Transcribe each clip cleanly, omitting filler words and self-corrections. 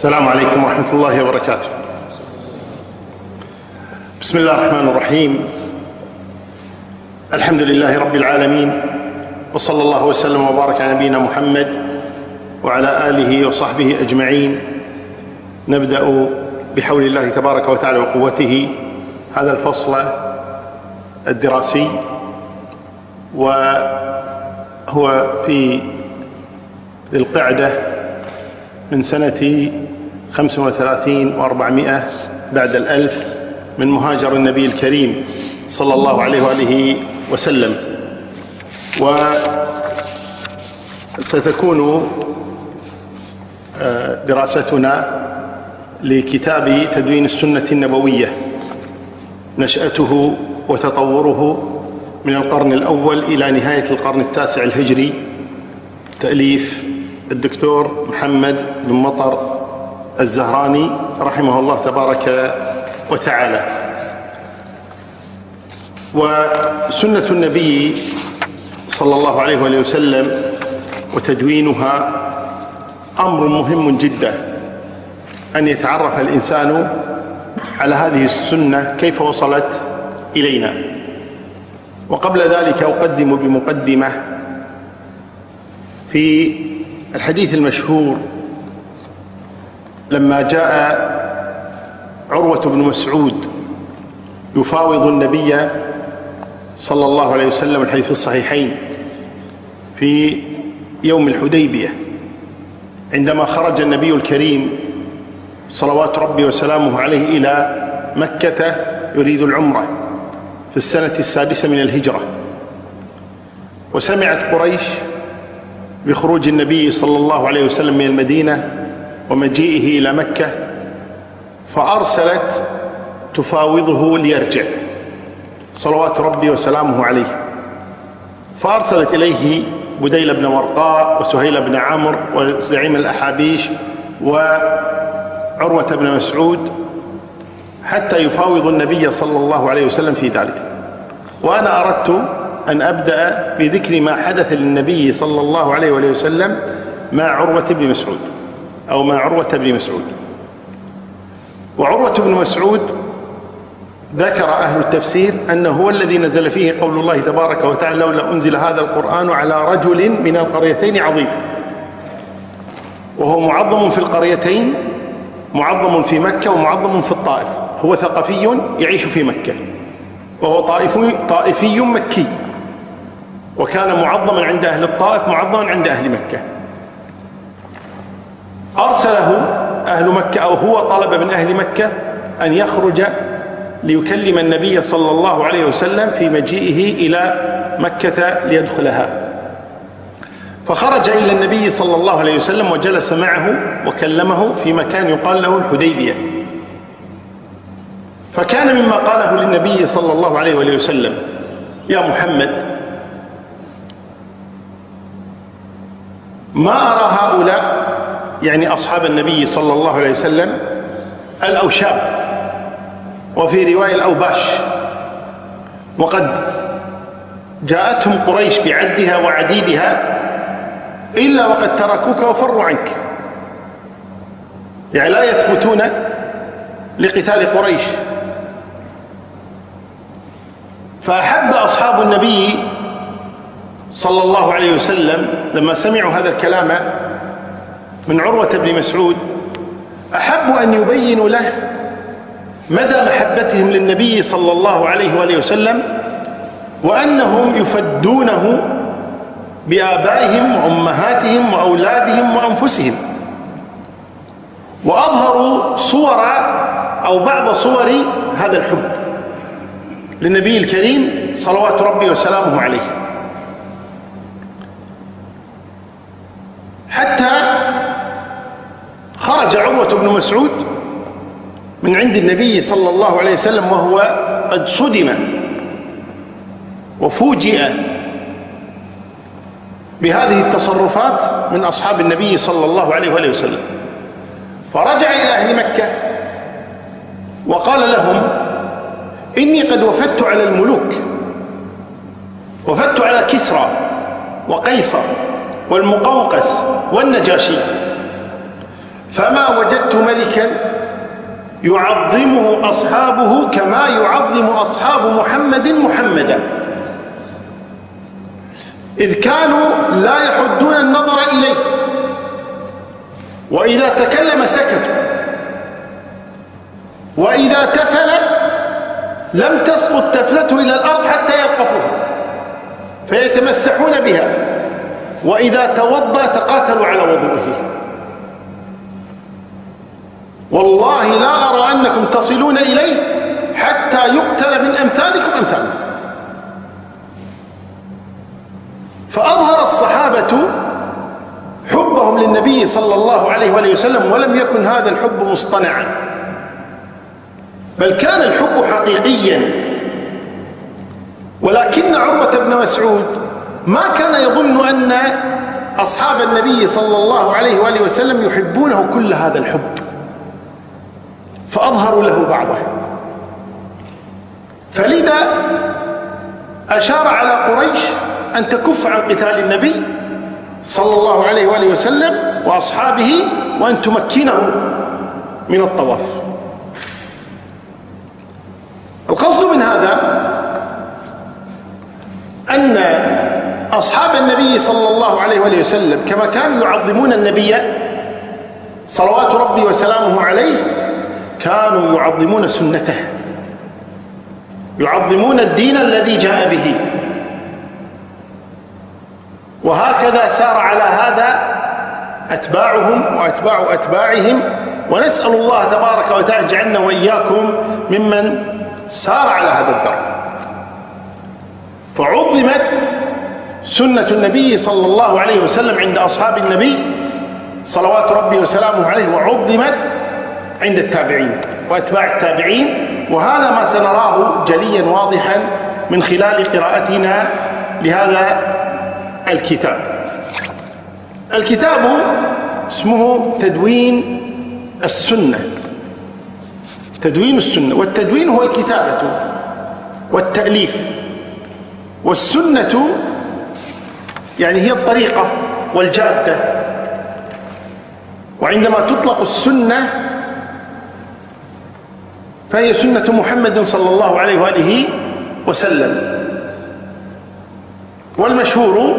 السلام عليكم ورحمة الله وبركاته. بسم الله الرحمن الرحيم. الحمد لله رب العالمين، وصلى الله وسلم وبارك على نبينا محمد وعلى آله وصحبه أجمعين. نبدأ بحول الله تبارك وتعالى وقوته هذا الفصل الدراسي، وهو في ذي القعدة من سنة 35 و400 بعد الألف من مهاجر النبي الكريم صلى الله عليه وآله وسلم. وستكون دراستنا لكتاب تدوين السنة النبوية، نشأته وتطوره من القرن الأول إلى نهاية القرن التاسع الهجري، تأليف الدكتور محمد بن مطر الزهراني رحمه الله تبارك وتعالى. وسنة النبي صلى الله عليه وآله وسلم وتدوينها أمر مهم جدا، أن يتعرف الإنسان على هذه السنة كيف وصلت إلينا. وقبل ذلك أقدم بمقدمة في الحديث المشهور لما جاء عروة بن مسعود يفاوض النبي صلى الله عليه وسلم، الحديث في الصحيحين، في يوم الحديبية عندما خرج النبي الكريم صلوات ربي وسلامه عليه إلى مكة يريد العمرة في السنة 6 من الهجرة. وسمعت قريش بخروج النبي صلى الله عليه وسلم من المدينة ومجيئه إلى مكة، فأرسلت تفاوضه ليرجع صلوات ربي وسلامه عليه، فأرسلت إليه بديل بن ورقاء وسهيل بن عمرو وزعيم الأحابيش وعروة بن مسعود حتى يفاوض النبي صلى الله عليه وسلم في ذلك. وأنا أردت أن أبدأ بذكر ما حدث للنبي صلى الله عليه وسلم مع عروة بن مسعود أو مع عروة بن مسعود. وعروة بن مسعود ذكر أهل التفسير أنه هو الذي نزل فيه قول الله تبارك وتعالى: لولا أنزل هذا القرآن على رجل من القريتين عظيم. وهو معظم في القريتين، معظم في مكة ومعظم في الطائف. هو ثقفي يعيش في مكة، وهو طائفي مكي، وكان معظما عند أهل الطائف معظما عند أهل مكة. أرسله أهل مكة، أو هو طلب من أهل مكة أن يخرج ليكلم النبي صلى الله عليه وسلم في مجيئه إلى مكة ليدخلها. فخرج إلى النبي صلى الله عليه وسلم وجلس معه وكلمه في مكان يقال له الحديبية. فكان مما قاله للنبي صلى الله عليه وسلم: يا محمد، ما أرى هؤلاء، يعني أصحاب النبي صلى الله عليه وسلم، الأوشاب، وفي رواية الأوباش، وقد جاءتهم قريش بعدها وعديدها، إلا وقد تركوك وفروا عنك، يعني لا يثبتون لقتال قريش. فأحب أصحاب النبي صلى الله عليه وسلم لما سمعوا هذا الكلام من عروة بن مسعود، أحبوا أن يبينوا له مدى محبتهم للنبي صلى الله عليه وآله وسلم، وأنهم يفدونه بآبائهم وأمهاتهم وأولادهم وأنفسهم. وأظهروا صور أو بعض صور هذا الحب للنبي الكريم صلوات ربي وسلامه عليه، حتى خرج عروة بن مسعود من عند النبي صلى الله عليه وسلم وهو قد صدم وفوجئ بهذه التصرفات من أصحاب النبي صلى الله عليه وآله وسلم. فرجع إلى أهل مكة وقال لهم: إني قد وفدت على الملوك، وفدت على كسرى وقيصر والمقوقس والنجاشي، فما وجدت ملكا يعظمه أصحابه كما يعظم أصحاب محمد محمدا، إذ كانوا لا يحدون النظر إليه، وإذا تكلم سكتوا، وإذا تفل لم تسقط تفلته إلى الأرض حتى يلقفوها فيتمسحون بها، وإذا توضأ تقاتلوا على وضوئه. والله لا أرى أنكم تصلون إليه حتى يقتل من أمثالكم أمثالكم. فأظهر الصحابة حبهم للنبي صلى الله عليه وآله وسلم، ولم يكن هذا الحب مصطنعا، بل كان الحب حقيقيا. ولكن عروة بن مسعود ما كان يظن أن أصحاب النبي صلى الله عليه وآله وسلم يحبونه كل هذا الحب، فأظهروا له بعضه. فلذا أشار على قريش أن تكف عن قتال النبي صلى الله عليه وآله وسلم وأصحابه، وأن تمكنهم من الطواف. القصد من هذا أن أصحاب النبي صلى الله عليه وآله وسلم كما كانوا يعظمون النبي صلوات ربي وسلامه عليه، كانوا يعظمون سنته، يعظمون الدين الذي جاء به. وهكذا سار على هذا أتباعهم وأتباع أتباعهم، ونسأل الله تبارك وتعالى جعلنا وإياكم ممن سار على هذا الدرب. فعظمت سنة النبي صلى الله عليه وسلم عند أصحاب النبي صلوات ربي وسلامه عليه، وعظمت عند التابعين وأتباع التابعين. وهذا ما سنراه جليا واضحا من خلال قراءتنا لهذا الكتاب. الكتاب اسمه تدوين السنة، تدوين السنة. والتدوين هو الكتابة والتأليف، والسنة يعني هي الطريقة والجادة. وعندما تطلق السنة فهي سنة محمد صلى الله عليه وآله وسلم. والمشهور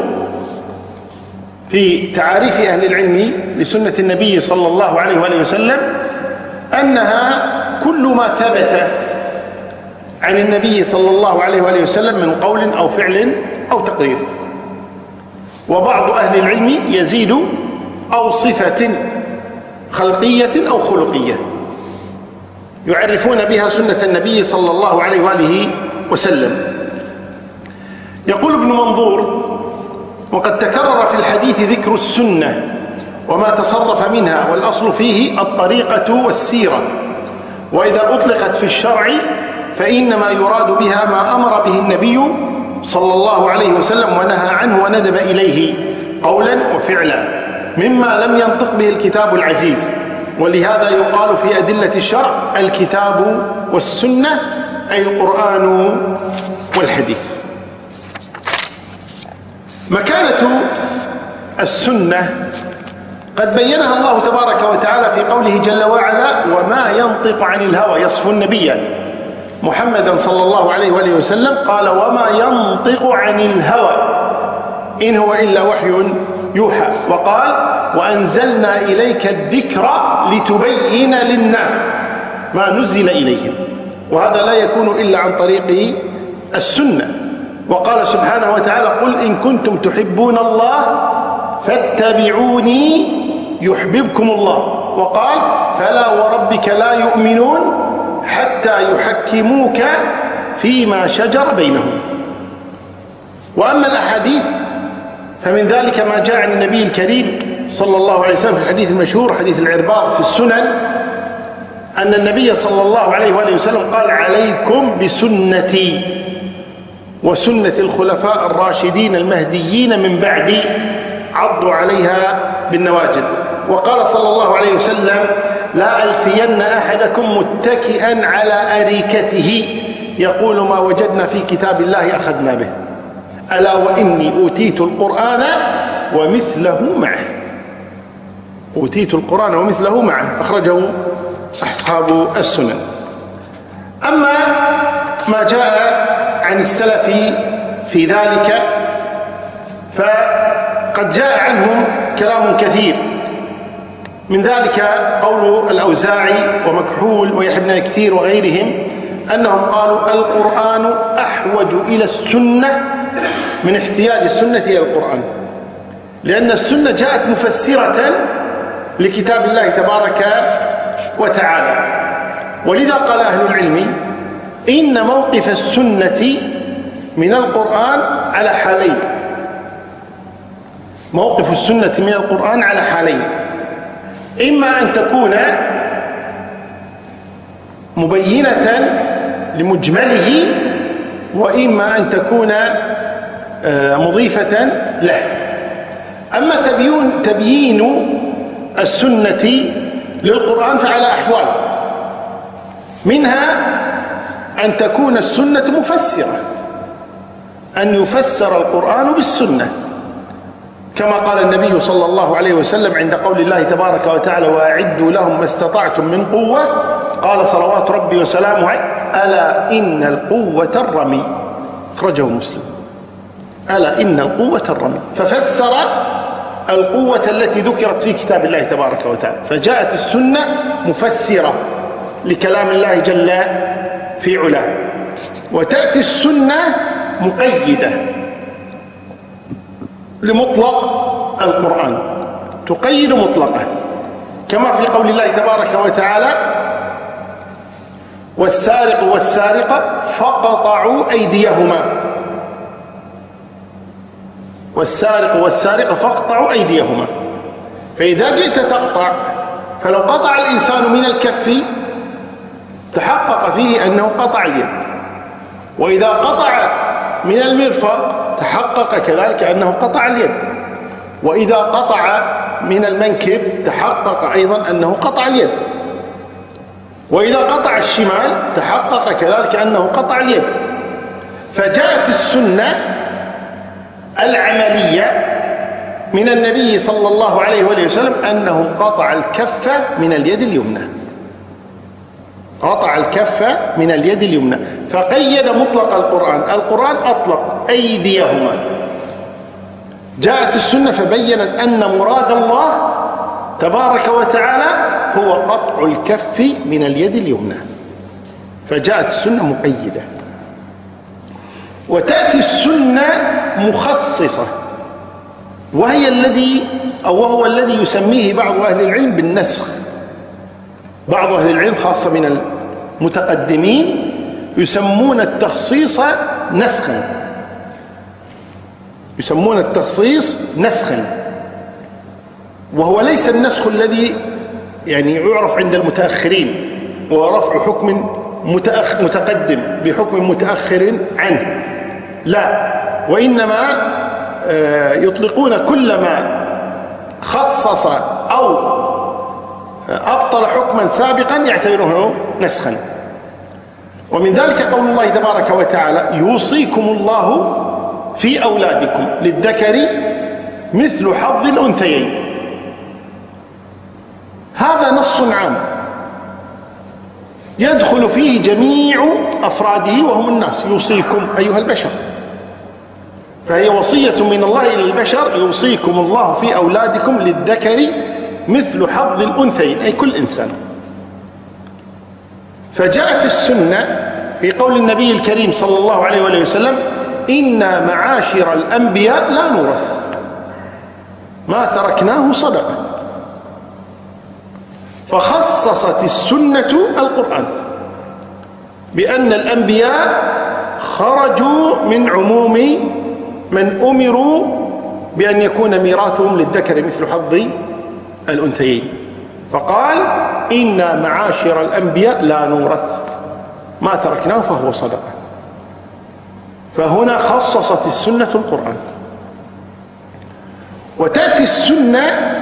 في تعاريف أهل العلم لسنة النبي صلى الله عليه وآله وسلم أنها كل ما ثبت عن النبي صلى الله عليه وآله وسلم من قول أو فعل أو تقرير. وبعض أهل العلم يزيد أو صفة خلقية أو خلقية يعرفون بها سنة النبي صلى الله عليه وآله وسلم. يقول ابن منظور: وقد تكرر في الحديث ذكر السنة وما تصرف منها، والأصل فيه الطريقة والسيرة، وإذا أطلقت في الشرع فإنما يراد بها ما أمر به النبي صلى الله عليه وسلم ونهى عنه وندب إليه قولا وفعلا مما لم ينطق به الكتاب العزيز. ولهذا يقال في أدلة الشرع الكتاب والسنة، أي القرآن والحديث. مكانة السنة قد بينها الله تبارك وتعالى في قوله جل وعلا: وما ينطق عن الهوى. يصف النبي محمدا صلى الله عليه وآله وسلم قال: وما ينطق عن الهوى إن هو إلا وحي يوحى. وقال: وأنزلنا إليك الذكر لتبين للناس ما نزل إليهم. وهذا لا يكون إلا عن طريق السنة. وقال سبحانه وتعالى: قل إن كنتم تحبون الله فاتبعوني يحببكم الله. وقال: فلا وربك لا يؤمنون حتى يحكموك فيما شجر بينهم. وأما الأحاديث فمن ذلك ما جاء عن النبي الكريم صلى الله عليه وسلم في الحديث المشهور حديث العرباض في السنن أن النبي صلى الله عليه وآله وسلم قال: عليكم بسنتي وسنة الخلفاء الراشدين المهديين من بعدي عضوا عليها بالنواجذ. وقال صلى الله عليه وسلم: لا ألفين أحدكم متكئا على أريكته يقول ما وجدنا في كتاب الله أخذنا به، ألا وإني أوتيت القرآن ومثله معه. أوتيت القرآن ومثله معه، أخرجه أصحاب السنن. أما ما جاء عن السلف في ذلك فقد جاء عنهم كلام كثير، من ذلك قول الأوزاعي ومكحول ويحيى بن كثير وغيرهم أنهم قالوا القرآن أحوج إلى السنة من احتياج السنة إلى القرآن، لأن السنة جاءت مفسرة لكتاب الله تبارك وتعالى. ولذا قال أهل العلم إن موقف السنة من القرآن على حالين، موقف السنة من القرآن على حالين، إما أن تكون مبينة لمجمله، وإما أن تكون مضيفة له. أما تبيين السنة للقرآن فعلى أحوال، منها أن تكون السنة مفسرة، أن يفسر القرآن بالسنة، كما قال النبي صلى الله عليه وسلم عند قول الله تبارك وتعالى وأعدوا لهم ما استطعتم من قوة، قال صلوات ربي وسلامه عليه ألا إن القوة الرمي، أخرجه مسلم، ألا إن القوة الرمي، ففسر القوة التي ذكرت في كتاب الله تبارك وتعالى. فجاءت السنة مفسرة لكلام الله جل في علاه، وتأتي السنة مقيدة لمطلق القرآن، تقيد مطلقه، كما في قول الله تبارك وتعالى والسارق والسارقة فاقطعوا أيديهما، والسارق والسارقة فاقطعوا أيديهما. فإذا جئت تقطع، فلو قطع الإنسان من الكف تحقق فيه أنه قطع اليد، وإذا قطع من المرفق تحقق كذلك أنه قطع اليد، وإذا قطع من المنكب تحقق أيضا أنه قطع اليد، وإذا قطع الشمال تحقق كذلك أنه قطع اليد. فجاءت السنة العملية من النبي صلى الله عليه وآله وسلم أنه قطع الكف من اليد اليمنى، قطع الكف من اليد اليمنى، فقيد مطلق القرآن أطلق أيديهما. جاءت السنة فبينت أن مراد الله تبارك وتعالى هو قطع الكف من اليد اليمنى، فجاءت السنة مقيدة. وتأتي السنة مخصصة، وهو الذي يسميه بعض أهل العلم بالنسخ. بعض أهل العلم خاصة من المتقدمين يسمون التخصيص نسخا، يسمون التخصيص نسخا، وهو ليس النسخ الذي يعني يعرف عند المتأخرين، وهو رفع حكم متقدم بحكم متأخر عنه، لا، وإنما يطلقون كل ما خصص أو أبطل حكما سابقا يعتبرونه نسخا. ومن ذلك قول الله تبارك وتعالى يوصيكم الله في أولادكم للذكر مثل حظ الأنثيين. هذا نص عام يدخل فيه جميع أفراده وهم الناس، يوصيكم أيها البشر، فهي وصية من الله إلى البشر، يوصيكم الله في أولادكم للذكر مثل حظ الأنثيين، أي كل إنسان. فجاءت السنة في قول النبي الكريم صلى الله عليه وآله وسلم إنا معاشر الأنبياء لا نورث ما تركناه صدقة، فخصصت السنة القرآن بأن الأنبياء خرجوا من عموم من أمروا بأن يكون ميراثهم للذكر مثل حظ الأنثيين، فقال إنا معاشر الأنبياء لا نورث ما تركناه فهو صدقة. فهنا خصصت السنة القرآن. وتأتي السنة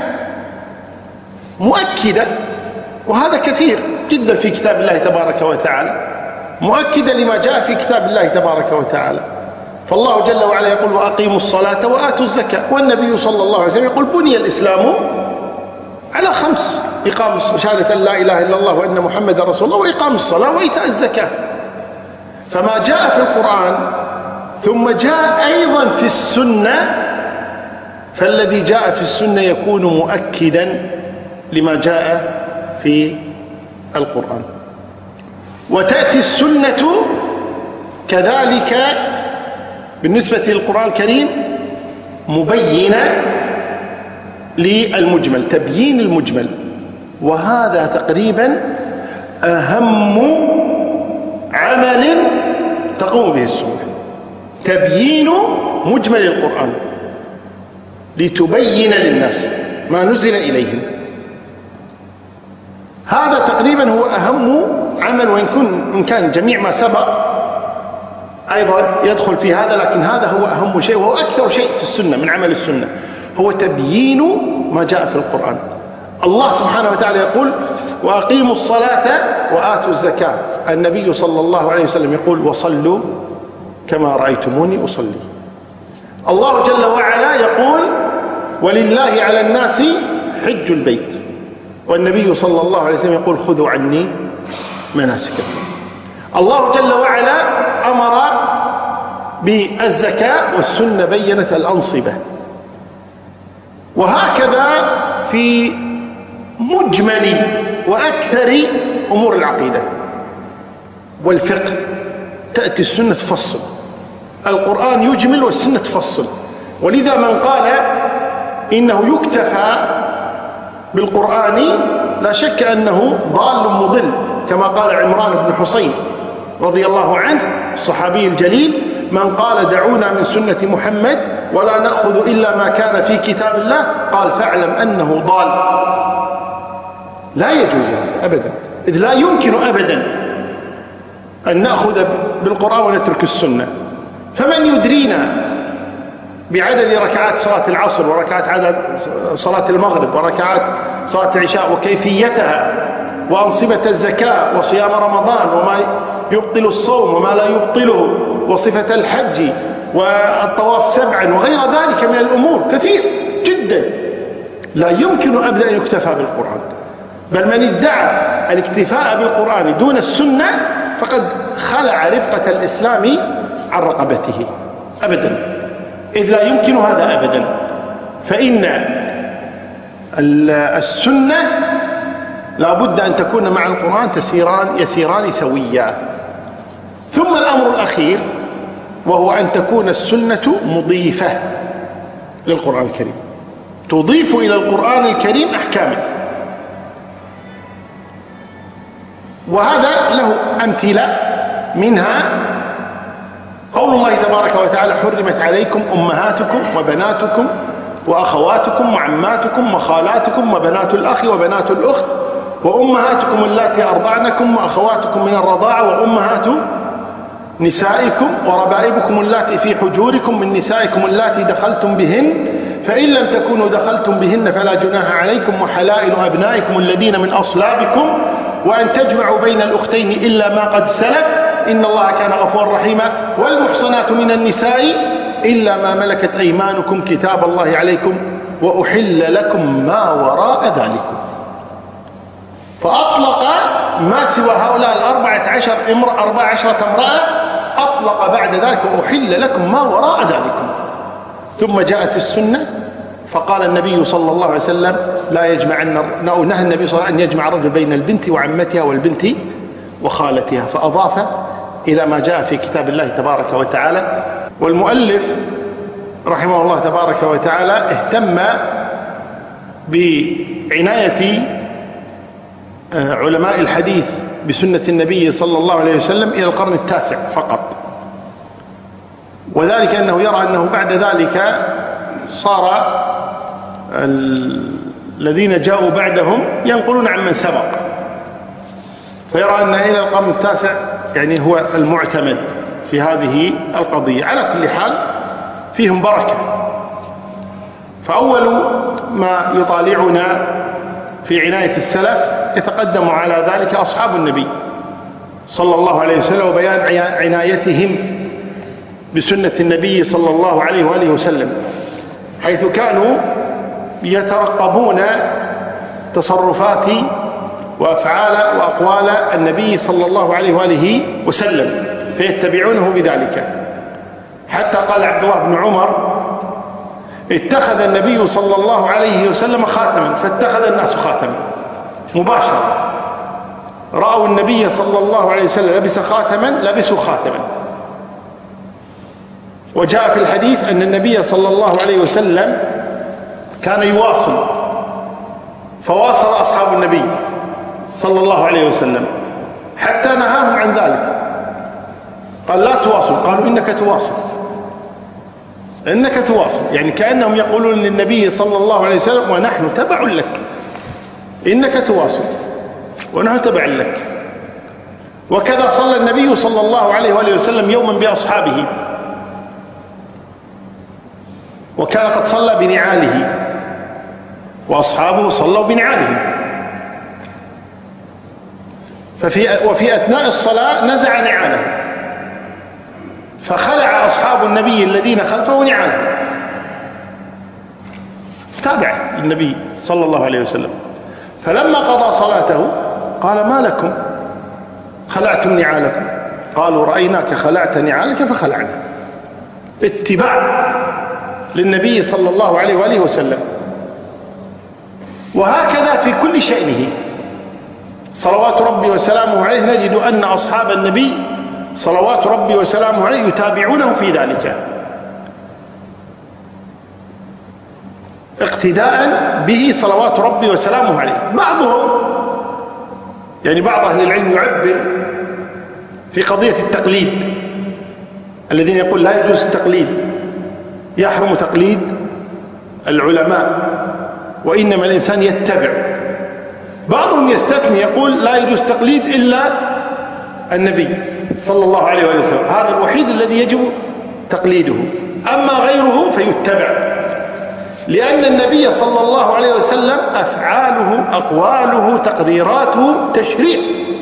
مؤكدة، وهذا كثير جدا في كتاب الله تبارك وتعالى، مؤكدا لما جاء في كتاب الله تبارك وتعالى. فالله جل وعلا يقول وأقيموا الصلاة وآتوا الزكاة، والنبي صلى الله عليه وسلم يقول بني الإسلام على 5: إقام شهادة أن لا إله إلا الله وأن محمد رسول الله، وإقام الصلاة، وإيتاء الزكاة. فما جاء في القرآن ثم جاء أيضا في السنة، فالذي جاء في السنة يكون مؤكدا لما جاء في القرآن. وتأتي السنة كذلك بالنسبة للقرآن الكريم مبينة للمجمل، تبيين المجمل، وهذا تقريبا أهم عمل تقوم به السنة، تبيين مجمل القرآن لتبين للناس ما نزل إليهم. هذا تقريبا هو أهم عمل، وإن كان جميع ما سبق أيضا يدخل في هذا، لكن هذا هو أهم شيء وهو أكثر شيء في السنة من عمل السنة، هو تبيين ما جاء في القرآن. الله سبحانه وتعالى يقول: وأقيموا الصلاة وآتوا الزكاة. النبي صلى الله عليه وسلم يقول: وصلوا كما رأيتموني أصلي. الله جل وعلا يقول: ولله على الناس حج البيت. والنبي صلى الله عليه وسلم يقول: خذوا عني مناسككم. الله جل وعلا أمر بالزكاة، والسنة بينت الأنصبة. وهكذا في مجمل وأكثر أمور العقيدة والفقه تأتي السنة تفصل، القرآن يجمل والسنة تفصل. ولذا من قال إنه يكتفى بالقرآن لا شك أنه ضال مضل، كما قال عمران بن حسين رضي الله عنه الصحابي الجليل: من قال دعونا من سنة محمد ولا نأخذ إلا ما كان في كتاب الله، قال فاعلم أنه ضال. لا يجوز هذا أبدا، إذ لا يمكن أبدا أن نأخذ بالقرآن ونترك السنة. فمن يدرينا بعدد ركعات صلاة العصر، وركعات عدد صلاة المغرب، وركعات صلاة العشاء، وكيفيتها، وأنصبة الزكاة، وصيام رمضان، وما يبطل الصوم وما لا يبطله، وصفة الحج، والطواف 7، وغير ذلك من الأمور كثير جدا، لا يمكن أبدا أن يكتفى بالقرآن. بل من ادعى الاكتفاء بالقرآن دون السنة فقد خلع ربقة الإسلام عن رقبته أبدا، إذ لا يمكن هذا أبدا. فإن السنة لا بد أن تكون مع القرآن يسيران سويا. ثم الأمر الأخير وهو أن تكون السنة مضيفة للقرآن الكريم، تضيف إلى القرآن الكريم أحكامه. وهذا له أمثلة، منها قول الله تبارك وتعالى: حرمت عليكم أمهاتكم وبناتكم وأخواتكم وعماتكم وخالاتكم وبنات الأخ وبنات الأخت وأمهاتكم اللاتي أرضعنكم وأخواتكم من الرضاعة وأمهات نسائكم وربائبكم اللاتي في حجوركم من نسائكم اللاتي دخلتم بهن، فإن لم تكونوا دخلتم بهن فلا جناح عليكم، وحلائل أبنائكم الذين من أصلابكم، وأن تجمعوا بين الأختين إلا ما قد سلف إن الله كان غفورا رحيما، والمحصنات من النساء إلا ما ملكت أيمانكم كتاب الله عليكم، وأحل لكم ما وراء ذلكم. فأطلق ما سوى هؤلاء 14 امرأة، أطلق بعد ذلك وأحل لكم ما وراء ذلكم. ثم جاءت السنة فقال النبي صلى الله عليه وسلم: نهى النبي صلى الله عليه وسلم أن يجمع الرجل بين البنت وعمتها والبنت وخالتها، فأضاف إلى ما جاء في كتاب الله تبارك وتعالى. والمؤلف رحمه الله تبارك وتعالى اهتم بعناية علماء الحديث بسنة النبي صلى الله عليه وسلم إلى القرن التاسع فقط، وذلك أنه يرى أنه بعد ذلك صار الذين جاءوا بعدهم ينقلون عن من سبق، فيرى أن إلى القرن التاسع يعني هو المعتمد في هذه القضية. على كل حال فيهم بركة. فأول ما يطالعنا في عناية السلف يتقدم على ذلك أصحاب النبي صلى الله عليه وسلم، وبيان عنايتهم بسنة النبي صلى الله عليه وآله وسلم، حيث كانوا يترقبون تصرفات وأفعال وأقوال النبي صلى الله عليه وآله وسلم، فيتبعونه بذلك. حتى قال عبد الله بن عمر: اتخذ النبي صلى الله عليه وسلم خاتما فاتخذ الناس خاتما مباشرة. رأوا النبي صلى الله عليه وسلم لبس خاتما لبسوا خاتما. وجاء في الحديث أن النبي صلى الله عليه وسلم كان يواصل، فواصل أصحاب النبي صلى الله عليه وسلم حتى نهاهم عن ذلك. قال: لا تواصل. قالوا: إنك تواصل، إنك تواصل، يعني كأنهم يقولون للنبي صلى الله عليه وسلم: ونحن تبع لك، إنك تواصل ونحن تبع لك. وكذا صلى النبي صلى الله عليه وآله وسلم يوما بأصحابه، وكان قد صلى بنعاله وأصحابه صلوا بنعالهم. وفي أثناء الصلاة نزع نعاله، فخلع أصحاب النبي الذين خلفه نعالهم، تابع النبي صلى الله عليه وسلم. فلما قضى صلاته قال: ما لكم خلعتم نعالكم؟ قالوا: رأيناك خلعت نعالك فخلعنا. اتباع للنبي صلى الله عليه وآله وسلم. وهكذا في كل شأنه صلوات ربي وسلامه عليه نجد أن أصحاب النبي صلوات ربي وسلامه عليه يتابعونه في ذلك اقتداء به صلوات ربي وسلامه عليه. بعضهم يعني بعض أهل العلم يعبر في قضية التقليد، الذين يقول لا يجوز التقليد، يحرم تقليد العلماء وإنما الإنسان يتبع. بعضهم يستثني يقول لا يجوز تقليد إلا النبي صلى الله عليه وسلم، هذا الوحيد الذي يجب تقليده، أما غيره فيتبع، لأن النبي صلى الله عليه وسلم أفعاله أقواله تقريراته تشريع،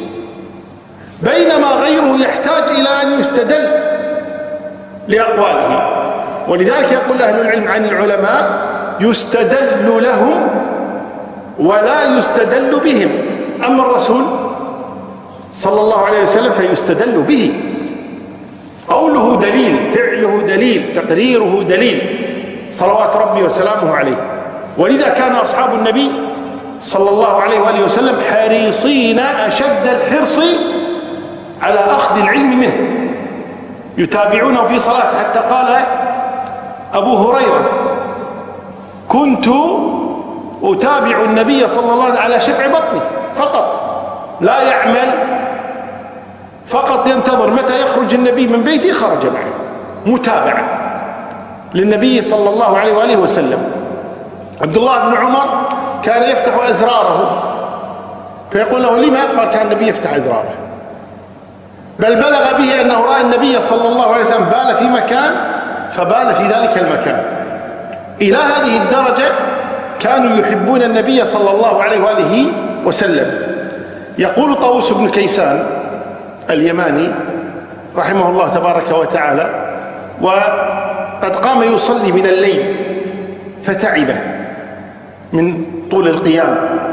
بينما غيره يحتاج إلى أن يستدل لأقواله. ولذلك يقول أهل العلم عن العلماء: يستدل لهم ولا يستدل بهم. أما الرسول صلى الله عليه وسلم فيستدل به، قوله دليل، فعله دليل، تقريره دليل، صلوات ربي وسلامه عليه. ولذا كان أصحاب النبي صلى الله عليه وآله وسلم حريصين أشد الحرص على أخذ العلم منه، يتابعونه في صلاة. حتى قال أبو هريرة: كنت أتابع النبي صلى الله عليه وسلم على شبع بطني فقط، لا يعمل، فقط ينتظر متى يخرج النبي من بيتي خرج معه، متابعة للنبي صلى الله عليه وآله وسلم. عبد الله بن عمر كان يفتح أزراره فيقول له: لما؟ قال: كان النبي يفتح أزراره. بل بلغ به أنه رأى النبي صلى الله عليه وسلم بال في مكان فبال في ذلك المكان. إلى هذه الدرجة كانوا يحبون النبي صلى الله عليه وآله وسلم. يقول طاووس بن كيسان اليماني رحمه الله تبارك وتعالى: وقد قام يصلي من الليل فتعب من طول القيام،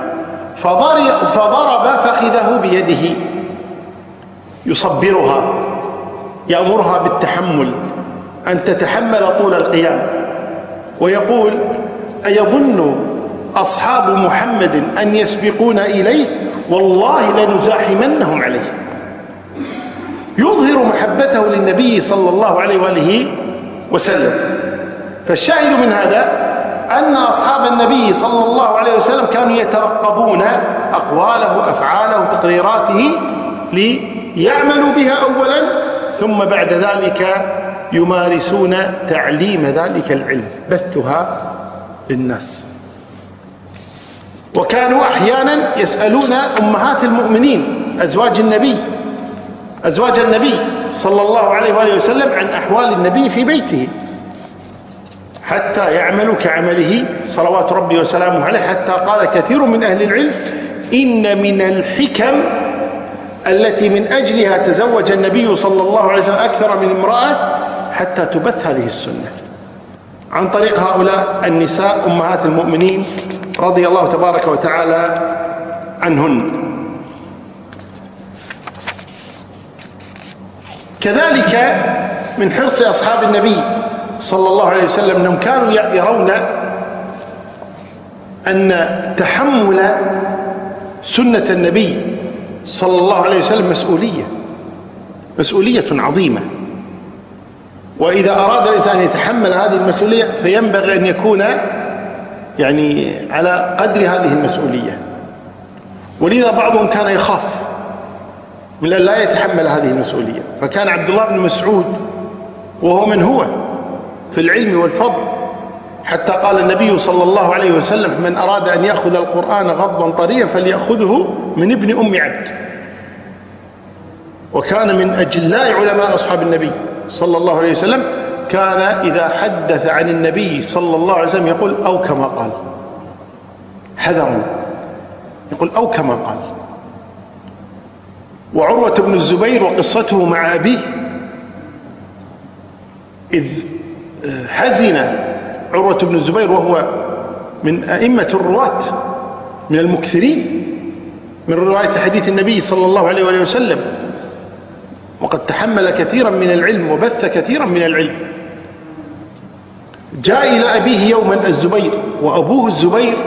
فضرب فخذه بيده يصبرها، يأمرها بالتحمل، أن تتحمل طول القيام، ويقول: أيظن أصحاب محمد أن يسبقون إليه؟ والله لنزاحمنهم عليه. يظهر محبته للنبي صلى الله عليه وآله وسلم. فالشاهد من هذا أن أصحاب النبي صلى الله عليه وسلم كانوا يترقبون أقواله أفعاله تقريراته ليعملوا بها أولا، ثم بعد ذلك يمارسون تعليم ذلك العلم، بثها للناس. وكانوا أحيانا يسألون أمهات المؤمنين أزواج النبي صلى الله عليه وآله وسلم عن أحوال النبي في بيته، حتى يعملوا كعمله صلوات ربي وسلامه عليه. حتى قال كثير من أهل العلم: إن من الحكم التي من أجلها تزوج النبي صلى الله عليه وسلم أكثر من امرأة حتى تبث هذه السنة عن طريق هؤلاء النساء أمهات المؤمنين رضي الله تبارك وتعالى عنهن. كذلك من حرص أصحاب النبي صلى الله عليه وسلم أنهم كانوا يرون أن تحمل سنة النبي صلى الله عليه وسلم مسؤولية عظيمة، وإذا أراد الإنسان أن يتحمل هذه المسؤولية فينبغي أن يكون يعني على قدر هذه المسؤولية. ولذا بعضهم كان يخاف من أن لا يتحمل هذه المسؤولية، فكان عبد الله بن مسعود وهو من هو في العلم والفضل، حتى قال النبي صلى الله عليه وسلم: من أراد أن يأخذ القرآن غضا طريا فليأخذه من ابن أم عبد. وكان من أجلاء علماء أصحاب النبي صلى الله عليه وسلم، كان إذا حدث عن النبي صلى الله عليه وسلم يقول أو كما قال، حذرا، يقول أو كما قال. وعروة بن الزبير وقصته مع أبيه، إذ حزن عروة بن الزبير وهو من أئمة الرواة من المكثرين من رواية حديث النبي صلى الله عليه وسلم، وقد تحمل كثيرا من العلم وبث كثيرا من العلم، جاء إلى أبيه يوما الزبير، وأبوه الزبير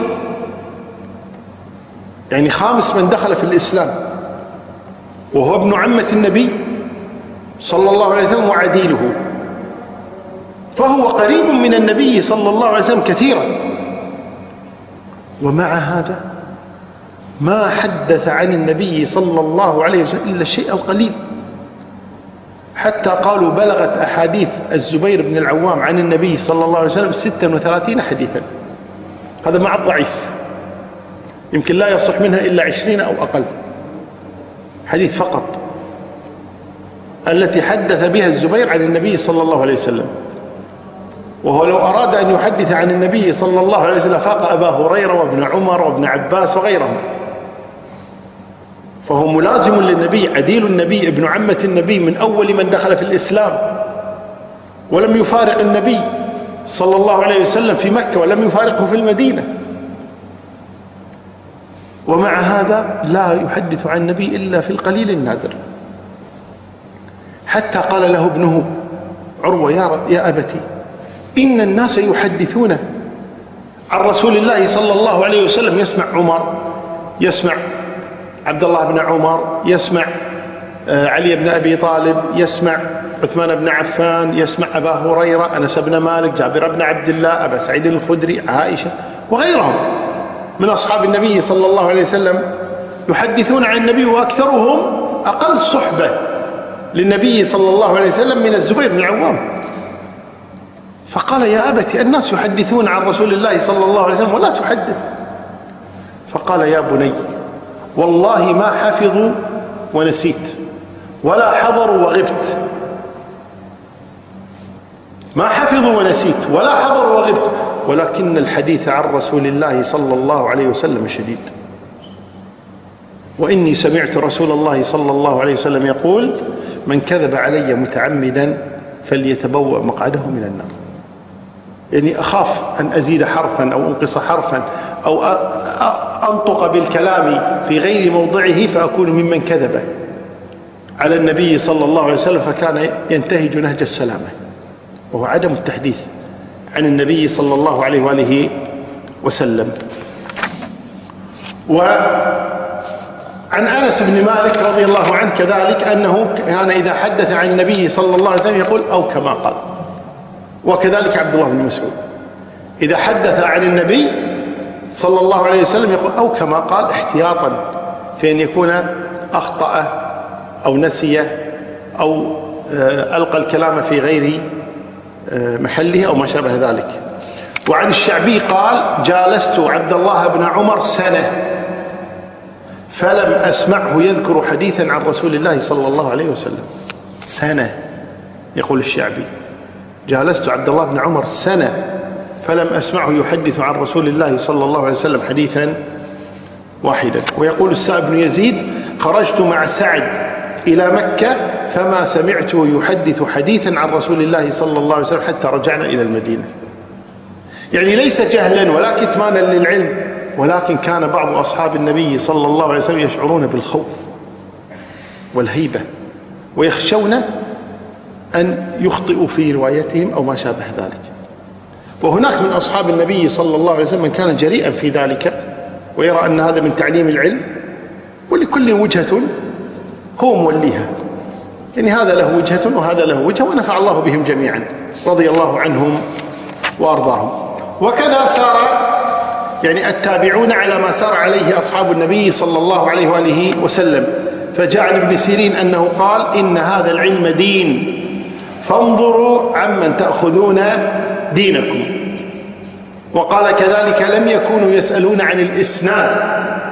يعني خامس من دخل في الإسلام، وهو ابن عمة النبي صلى الله عليه وسلم وعديله، فهو قريب من النبي صلى الله عليه وسلم كثيرا. ومع هذا ما حدث عن النبي صلى الله عليه وسلم إلا الشيء القليل، حتى قالوا بلغت أحاديث الزبير بن العوام عن النبي صلى الله عليه وسلم 36 حديثا، هذا مع الضعيف، يمكن لا يصح منها إلا 20 أو أقل حديث فقط التي حدث بها الزبير عن النبي صلى الله عليه وسلم. وهو لو أراد أن يحدث عن النبي صلى الله عليه وسلم فاق أبا هريرة وابن عمر وابن عباس وغيرهم، فهو ملازم للنبي، عديل النبي، ابن عمة النبي، من أول من دخل في الإسلام، ولم يفارق النبي صلى الله عليه وسلم في مكة ولم يفارقه في المدينة، ومع هذا لا يحدث عن النبي إلا في القليل النادر. حتى قال له ابنه عروة: يا أبتي، إن الناس يحدثون عن رسول الله صلى الله عليه وسلم، يسمع عمر، يسمع عبد الله بن عمر، يسمع علي بن أبي طالب، يسمع عثمان بن عفان، يسمع أبا هريرة، أنس بن مالك، جابر بن عبد الله، أبا سعيد الخدري، عائشة وغيرهم من أصحاب النبي صلى الله عليه وسلم يحدثون عن النبي، وأكثرهم أقل صحبة للنبي صلى الله عليه وسلم من الزبير بن العوام. فقال: يا أبتي، الناس يحدثون عن رسول الله صلى الله عليه وسلم ولا تحدث. فقال: يا بني، والله ما حفظوا ونسيت، ولا حضروا وغبت، ما حفظوا ونسيت ولا حضروا وغبت، ولكن الحديث عن رسول الله صلى الله عليه وسلم شديد، وإني سمعت رسول الله صلى الله عليه وسلم يقول: من كذب علي متعمدا فليتبوأ مقعده من النار. يعني أخاف أن أزيد حرفا أو أنقص حرفا أو أنطق بالكلام في غير موضعه فأكون ممن كذب على النبي صلى الله عليه وسلم، فكان ينتهج نهج السلامة، وهو عدم التحديث عن النبي صلى الله عليه وآله وسلم. وعن أنس بن مالك رضي الله عنه كذلك أنه كان إذا حدث عن النبي صلى الله عليه وسلم يقول أو كما قال. وكذلك عبد الله بن مسعود إذا حدث عن النبي صلى الله عليه وسلم يقول أو كما قال، احتياطا في أن يكون أخطأ أو نسي أو ألقى الكلام في غير محله أو ما شابه ذلك. وعن الشعبي قال: جالست عبد الله بن عمر سنة فلم أسمعه يذكر حديثا عن رسول الله صلى الله عليه وسلم. سنة، يقول الشعبي: جالست عبد الله بن عمر سنة فلم أسمعه يحدث عن رسول الله صلى الله عليه وسلم حديثا واحدا. ويقول السائب بن يزيد: خرجت مع سعد إلى مكة فما سمعته يحدث حديثا عن رسول الله صلى الله عليه وسلم حتى رجعنا إلى المدينة. يعني ليس جهلا ولا كتمانا للعلم، ولكن كان بعض أصحاب النبي صلى الله عليه وسلم يشعرون بالخوف والهيبة ويخشون أن يخطئوا في روايتهم أو ما شابه ذلك. وهناك من أصحاب النبي صلى الله عليه وسلم من كان جريئا في ذلك ويرى أن هذا من تعليم العلم، ولكل وجهة هو موليها، يعني هذا له وجهة وهذا له وجهة، ونفع الله بهم جميعا رضي الله عنهم وأرضاهم. وكذا سار يعني التابعون على ما سار عليه أصحاب النبي صلى الله عليه وآله وسلم. فجاء عن ابن سيرين أنه قال: إن هذا العلم دين فانظروا عمن تأخذون دينكم. وقال كذلك: لم يكونوا يسألون عن الإسناد.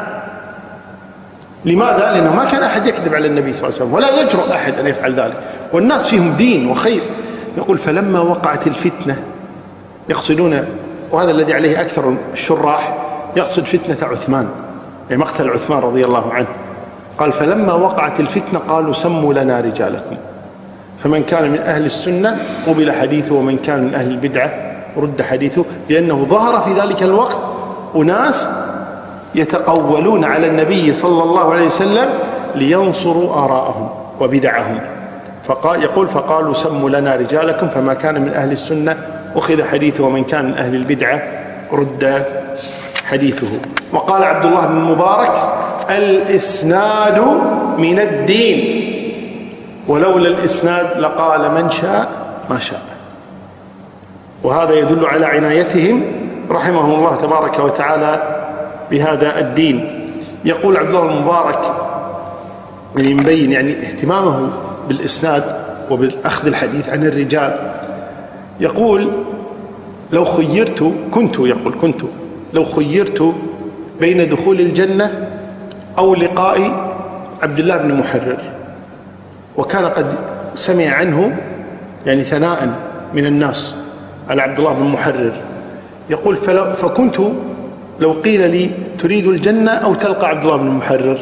لماذا؟ لأنه ما كان أحد يكذب على النبي صلى الله عليه وسلم، ولا يجرؤ أحد أن يفعل ذلك، والناس فيهم دين وخير. يقول: فلما وقعت الفتنة، يقصدون، وهذا الذي عليه أكثر الشراح، يقصد فتنة عثمان، يعني مقتل عثمان رضي الله عنه. قال: فلما وقعت الفتنة قالوا: سموا لنا رجالكم، فمن كان من أهل السنة قبل حديثه ومن كان من أهل البدعة رد حديثه. لأنه ظهر في ذلك الوقت أناس يتقولون على النبي صلى الله عليه وسلم لينصروا آراءهم وبدعهم. يقول: فقالوا: سموا لنا رجالكم، فما كان من أهل السنة أخذ حديثه ومن كان من أهل البدعة رد حديثه. وقال عبد الله بن المبارك: الإسناد من الدين، ولولا الإسناد لقال من شاء ما شاء. وهذا يدل على عنايتهم رحمهم الله تبارك وتعالى بهذا الدين. يقول عبد الله بن المبارك، يعني مبين يعني اهتمامه بالإسناد وبالأخذ الحديث عن الرجال. يقول: لو خيرت كنت لو خيرت بين دخول الجنة أو لقاء عبد الله بن محرر، وكان قد سمع عنه يعني ثناء من الناس على عبد الله بن محرر. يقول: فكنت لو قيل لي تريد الجنة أو تلقى عبد الله بن محرر،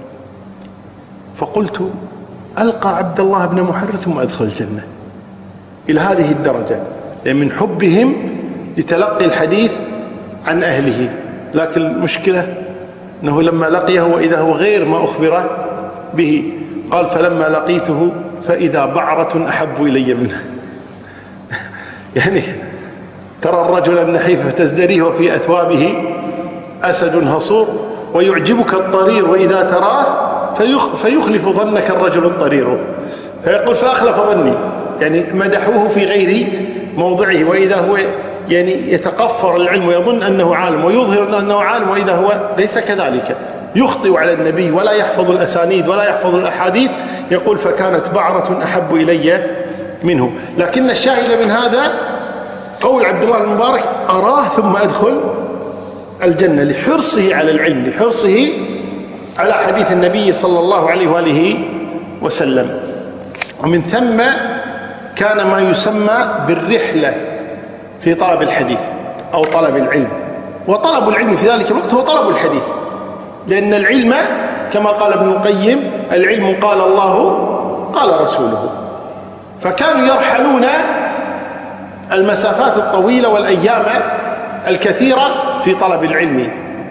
فقلت ألقى عبد الله بن محرر ثم أدخل الجنة. إلى هذه الدرجة، يعني من حبهم لتلقي الحديث عن أهله. لكن المشكلة أنه لما لقيه وإذا هو غير ما أخبر به. قال: فلما لقيته فإذا بعرة أحب إلي منه. يعني ترى الرجل النحيف فتزدريه وفي أثوابه أسد هصور، ويعجبك الضرير وإذا تراه فيخلف ظنك الرجل الضرير. فيقول: فأخلف ظني، يعني مدحوه في غير موضعه، وإذا هو يعني يتقفر العلم ويظن أنه عالم ويظهر أنه عالم، وإذا هو ليس كذلك، يخطئ على النبي ولا يحفظ الأسانيد ولا يحفظ الأحاديث. يقول: فكانت بعرة أحب إلي منه. لكن الشاهد من هذا قول عبد الله المبارك: أراه ثم أدخل الجنة، لحرصه على العلم، لحرصه على حديث النبي صلى الله عليه وآله وسلم. ومن ثم كان ما يسمى بالرحلة في طلب الحديث أو طلب العلم. وطلب العلم في ذلك الوقت هو طلب الحديث، لأن العلم كما قال ابن القيم: العلم قال الله قال رسوله. فكانوا يرحلون المسافات الطويلة والأيام الكثيرة في طلب العلم.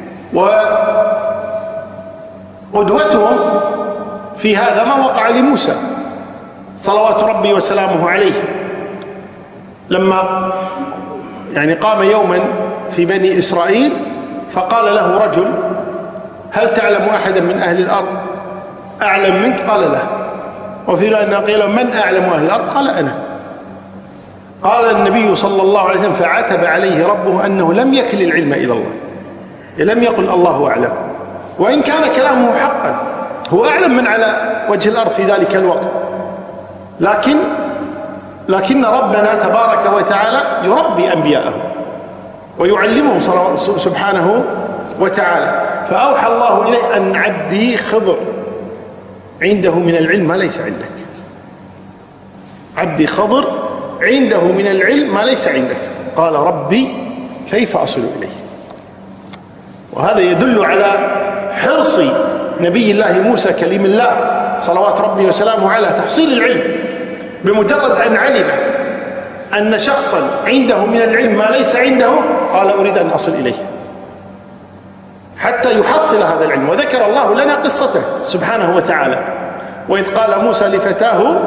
وقدوتهم في هذا ما وقع لموسى صلوات ربي وسلامه عليه، لما يعني قام يوما في بني إسرائيل فقال له رجل: هل تعلم أحدا من أهل الأرض أعلم منك؟ قال: لا. وفي رواية قيل: من أعلم أهل الأرض؟ قال: أنا. قال النبي صلى الله عليه وسلم: فعتب عليه ربه أنه لم يكل العلم إلى الله، لم يقل الله أعلم، وإن كان كلامه حقا، هو أعلم من على وجه الأرض في ذلك الوقت، لكن ربنا تبارك وتعالى يربي أنبياءه ويعلمهم سبحانه وتعالى. فأوحى الله إليه: أن عبدي خضر عنده من العلم ما ليس عندك. عبدي خضر عنده من العلم ما ليس عندك. قال: ربي كيف أصل إليه؟ وهذا يدل على حرص نبي الله موسى كليم الله صلوات ربي وسلامه على تحصيل العلم. بمجرد أن علم أن شخصا عنده من العلم ما ليس عنده قال: أريد أن أصل إليه. حتى يحصل هذا العلم. وذكر الله لنا قصته سبحانه وتعالى، وإذ قال موسى لفتاه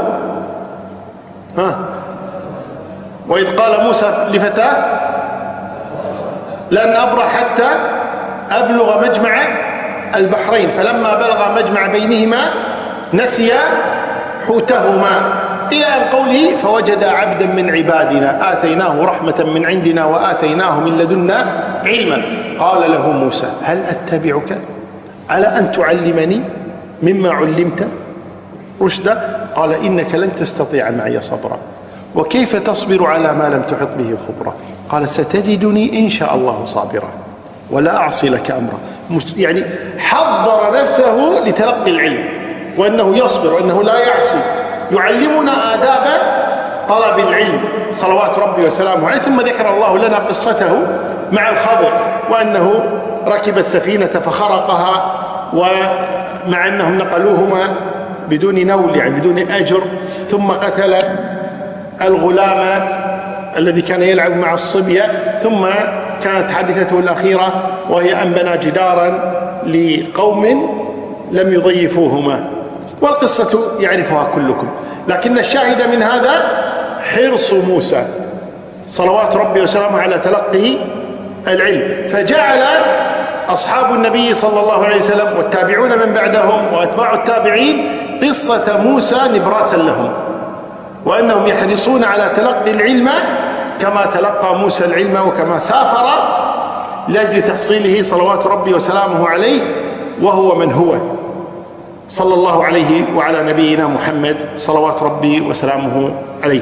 لن أبرح حتى أبلغ مجمع البحرين فلما بلغ مجمع بينهما نسيا حوتهما، إلى أن قوله فوجد عبدا من عبادنا آتيناه رحمة من عندنا وآتيناه من لدنا علما. قال له موسى هل أتبعك على أن تعلمني مما علمت رشدا؟ قال إنك لن تستطيع معي صبرا وكيف تصبر على ما لم تحط به خبرا؟ قال ستجدني إن شاء الله صابرا ولا أعصي لك أمرا. يعني حضر نفسه لتلقي العلم، وأنه يصبر وأنه لا يعصي. يعلمنا آداب طلب العلم صلوات ربي وسلامه عليه. ثم ذكر الله لنا قصته مع الخضر، وأنه ركب السفينة فخرقها، ومع أنهم نقلوهما بدون نول يعني بدون أجر، ثم قتل الغلام الذي كان يلعب مع الصبية. ثم كانت حادثته الأخيرة وهي أن بنى جدارا لقوم لم يضيفوهما، والقصة يعرفها كلكم. لكن الشاهد من هذا حرص موسى صلوات ربي وسلامه على تلقي العلم، فجعل أصحاب النبي صلى الله عليه وسلم والتابعون من بعدهم وأتباع التابعين قصة موسى نبراسا لهم، وأنهم يحرصون على تلقي العلم كما تلقى موسى العلم وكما سافر لأجل تحصيله صلوات ربي وسلامه عليه، وهو من هو صلى الله عليه وعلى نبينا محمد صلوات ربي وسلامه عليه.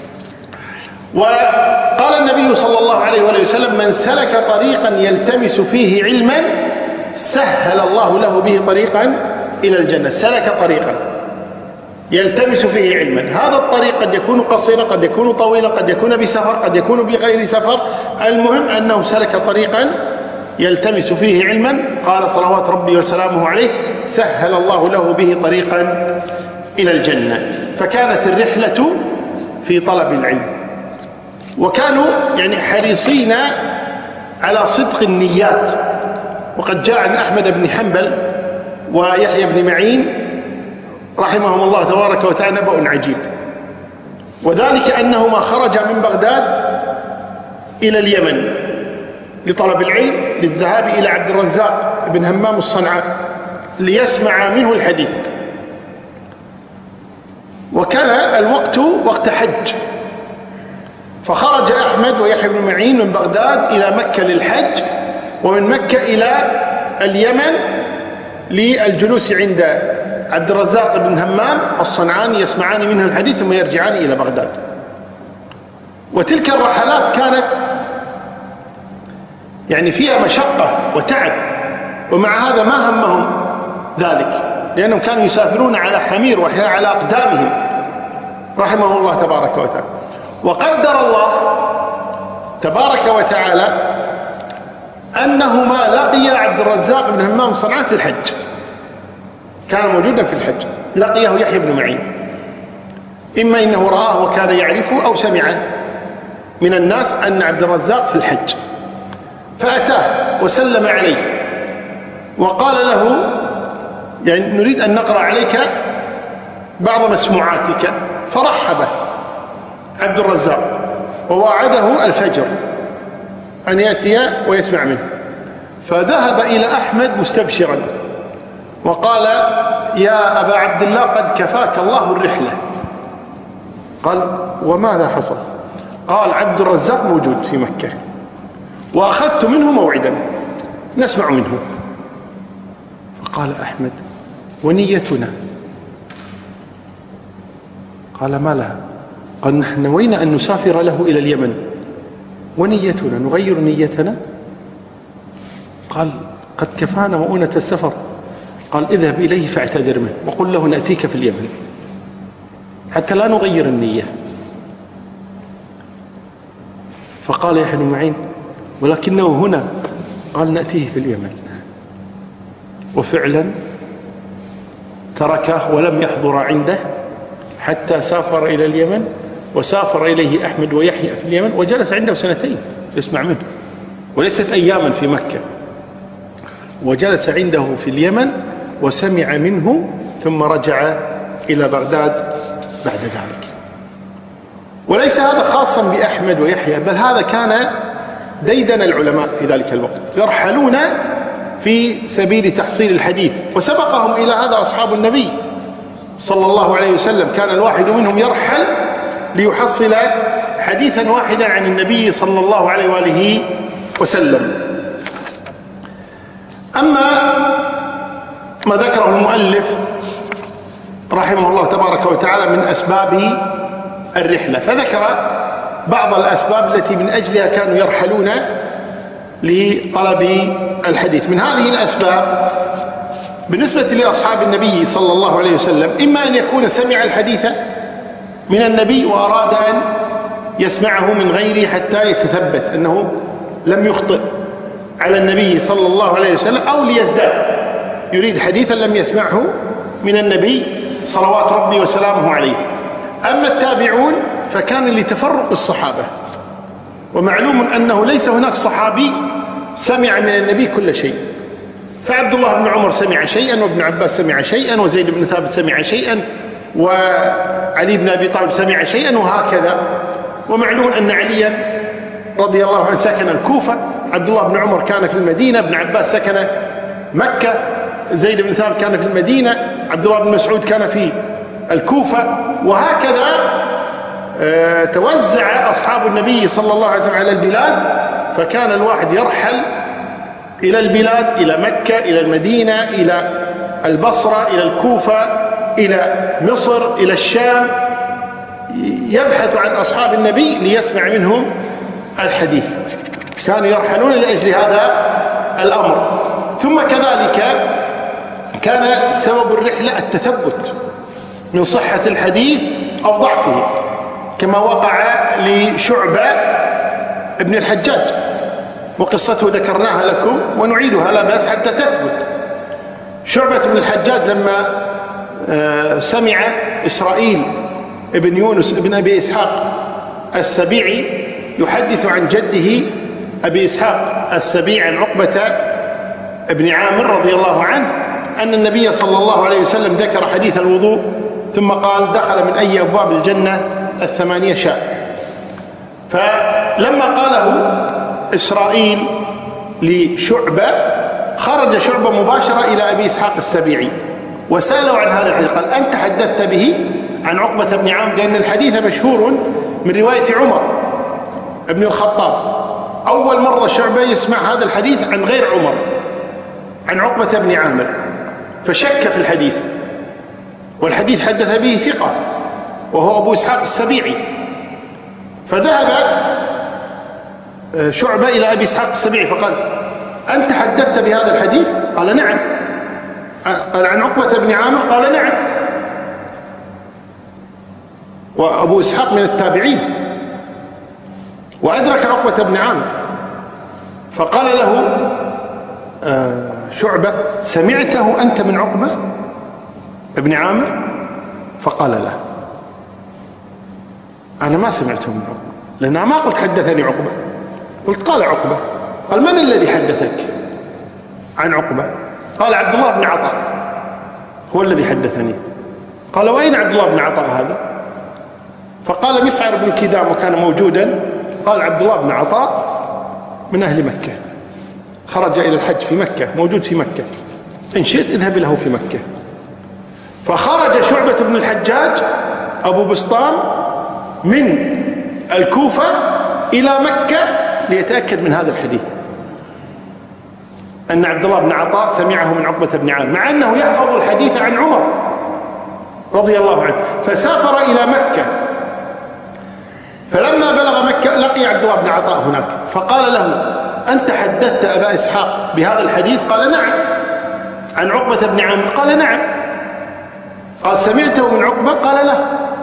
وقال النبي صلى الله عليه وسلم من سلك طريقا يلتمس فيه علما سهل الله له به طريقا إلى الجنة. سلك طريقا يلتمس فيه علما، هذا الطريق قد يكون قصيرا قد يكون طويلا قد يكون بسفر قد يكون بغير سفر، المهم أنه سلك طريقا يلتمس فيه علما. قال صلوات ربي وسلامه عليه سهل الله له به طريقا إلى الجنة. فكانت الرحلة في طلب العلم، وكانوا يعني حريصين على صدق النيات. وقد جاء عن أحمد بن حنبل ويحيى بن معين رحمهم الله تبارك وتعالى نبأ عجيب، وذلك أنهما خرجا من بغداد إلى اليمن لطلب العلم، للذهاب إلى عبد الرزاق بن همام الصنعاء ليسمع منه الحديث. وكان الوقت وقت حج، فخرج أحمد ويحيى بن معين من بغداد إلى مكة للحج، ومن مكة إلى اليمن للجلوس عند عبد الرزاق بن همام الصنعاني يسمعان منه الحديث ثم يرجعان إلى بغداد. وتلك الرحلات كانت يعني فيها مشقة وتعب، ومع هذا ما همهم ذلك، لأنهم كانوا يسافرون على حمير وعلى أقدامهم رحمه الله تبارك وتعالى. وقدر الله تبارك وتعالى أنهما لقيا عبد الرزاق بن همام الصنعاني في الحج، كان موجودا في الحج، لقيه يحيى بن معين، إما إنه رآه وكان يعرفه أو سمع من الناس أن عبد الرزاق في الحج، فأتاه وسلم عليه وقال له يعني نريد أن نقرأ عليك بعض مسموعاتك، فرحب عبد الرزاق ووعده الفجر أن يأتي ويسمع منه. فذهب إلى أحمد مستبشرا وقال يا أبا عبد الله قد كفاك الله الرحلة. قال وماذا حصل؟ قال عبد الرزاق موجود في مكة وأخذت منه موعدا نسمع منه. فقال أحمد ونيتنا؟ قال ما لها؟ قال نحن نوينا أن نسافر له إلى اليمن، ونيتنا نغير نيتنا؟ قال قد كفانا مؤونة السفر. قال اذهب إليه فاعتذر منه وقل له نأتيك في اليمن حتى لا نغير النية. فقال يحيى بن معين ولكنه هنا. قال نأتيه في اليمن. وفعلا تركه ولم يحضر عنده حتى سافر إلى اليمن، وسافر إليه أحمد ويحيى في اليمن، وجلس عنده 2 سنين يسمع منه، وليست أياما في مكة. وجلس عنده في اليمن وسمع منه ثم رجع إلى بغداد بعد ذلك. وليس هذا خاصا بأحمد ويحيى، بل هذا كان ديدن العلماء في ذلك الوقت، يرحلون في سبيل تحصيل الحديث، وسبقهم إلى هذا أصحاب النبي صلى الله عليه وسلم. كان الواحد منهم يرحل ليحصل حديثا واحدا عن النبي صلى الله عليه وآله وسلم. أما ما ذكره المؤلف رحمه الله تبارك وتعالى من أسباب الرحلة، فذكر بعض الأسباب التي من أجلها كانوا يرحلون لطلب الحديث. من هذه الأسباب بالنسبة لأصحاب النبي صلى الله عليه وسلم، إما أن يكون سمع الحديث من النبي وأراد أن يسمعه من غيره حتى يتثبت أنه لم يخطئ على النبي صلى الله عليه وسلم، أو ليزداد، يريد حديثا لم يسمعه من النبي صلوات ربي وسلامه عليه. أما التابعون فكان لتفرق الصحابة، ومعلوم أنه ليس هناك صحابي سمع من النبي كل شيء، فعبد الله بن عمر سمع شيئا، وابن عباس سمع شيئا، وزيد بن ثابت سمع شيئا، وعلي بن أبي طالب سمع شيئا، وهكذا. ومعلوم أن عليا رضي الله عنه سكن الكوفة، عبد الله بن عمر كان في المدينة، ابن عباس سكن مكة، زيد بن ثابت كان في المدينة، عبد الله بن مسعود كان في الكوفة، وهكذا توزع أصحاب النبي صلى الله عليه وسلم على البلاد. فكان الواحد يرحل إلى البلاد، إلى مكة، إلى المدينة، إلى البصرة، إلى الكوفة، إلى مصر، إلى الشام، يبحث عن أصحاب النبي ليسمع منهم الحديث. كانوا يرحلون لأجل هذا الأمر. ثم كذلك كان سبب الرحلة التثبت من صحة الحديث أو ضعفه، كما وقع لشعبة ابن الحجاج، وقصته ذكرناها لكم ونعيدها لا بأس حتى تثبت. شعبة ابن الحجاج لما سمع إسرائيل ابن يونس ابن أبي إسحاق السبيعي يحدث عن جده أبي إسحاق السبيعي عن عقبة ابن عامر رضي الله عنه أن النبي صلى الله عليه وسلم ذكر حديث الوضوء ثم قال: دخل من أي أبواب الجنة 8 شاء. فلما قاله إسرائيل لشعبة خرج شعبة مباشرة إلى أبي إسحاق السبيعي وسأله عن هذا الحديث، قال: أنت حدثت به عن عقبة بن عامر؟ لأن الحديث مشهور من رواية عمر بن الخطاب. أول مرة شعبة يسمع هذا الحديث عن غير عمر، عن عقبة بن عامر، فشك في الحديث، والحديث حدث به ثقة وهو أبو إسحاق السبيعي. فذهب شعبة إلى أبي إسحاق السبيعي فقال: أنت حدثت بهذا الحديث؟ قال: نعم. قال: عن عقبة بن عامر؟ قال: نعم. وأبو إسحاق من التابعين وأدرك عقبة بن عامر، فقال له شعبة: سمعته أنت من عقبة ابن عامر؟ فقال: لا، أنا ما سمعته من عقبة، لأن ما قلت حدثني عقبة، قلت قال عقبة. قال: من الذي حدثك عن عقبة؟ قال: عبد الله بن عطاء هو الذي حدثني. قال: وأين عبد الله بن عطاء هذا؟ فقال مسعر بن كدام وكان موجودا، قال: عبد الله بن عطاء من أهل مكة، خرج إلى الحج في مكة، موجود في مكة، إن شئت اذهب له في مكة. فخرج شعبة بن الحجاج أبو بسطام من الكوفة إلى مكة ليتأكد من هذا الحديث، أن عبد الله بن عطاء سمعه من عقبة بن عامر، مع أنه يحفظ الحديث عن عمر رضي الله عنه. فسافر إلى مكة، فلما بلغ مكة لقي عبد الله بن عطاء هناك، فقال له: أنت حدثت أبا إسحاق بهذا الحديث؟ قال: نعم. عن عقبة بن عامر؟ قال: نعم. قال: سمعته من عقبة؟ قال: لا.